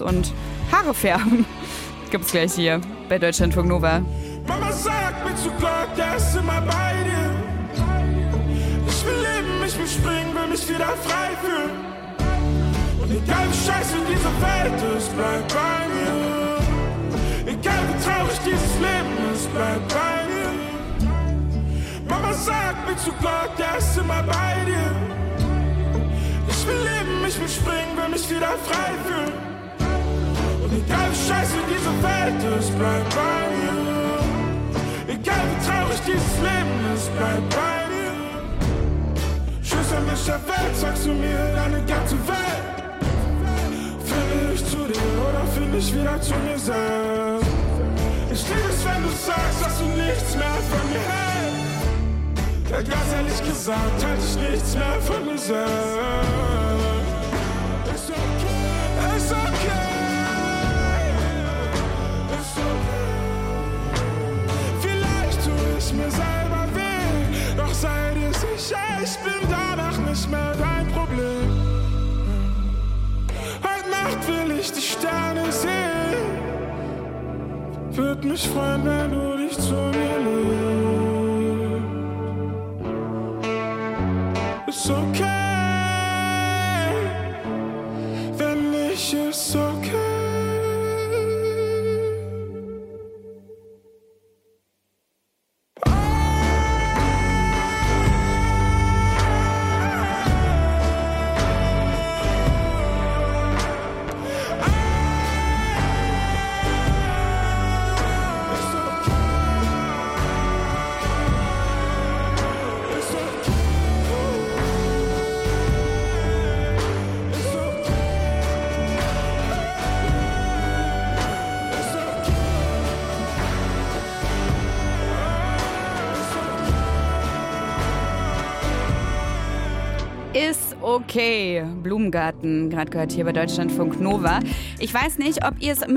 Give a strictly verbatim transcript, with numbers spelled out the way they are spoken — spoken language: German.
und Haare färben. Gibt's gleich hier bei Deutschlandfunk Nova. Mama sagt mir zu Gott, der ist immer bei dir. Ich will leben, ich will springen, will mich wieder frei fühlen. Und egal wie scheiße diese Welt ist, bleib bei mir. Egal wie traurig dieses Leben ist, bleib bei mir. Mama sagt mir zu Gott, der ist immer bei dir. Ich will leben, ich will springen, will mich wieder frei fühlen. Und egal wie scheiße diese Welt ist, bleib bei mir. Egal wie traurig dieses Leben ist, bleib bei mir. Tschüss an mich der Welt, sagst du mir deine ganze Welt. Finde ich zu dir oder finde ich wieder zu mir selbst. Ich liebe es, wenn du sagst, dass du nichts mehr von mir hältst. Ja, ganz ehrlich gesagt, halte ich nichts mehr von mir selbst. Ist okay, ist okay. Mir selber weh, doch sei dir sicher, ich bin danach nicht mehr dein Problem. Heute Nacht will ich die Sterne sehen. Würd mich freuen, wenn du dich zu mir legst. Ist okay, wenn nicht, ist okay. Ist okay. Blumengarten, gerade gehört hier bei Deutschlandfunk Nova. Ich weiß nicht, ob ihr es mit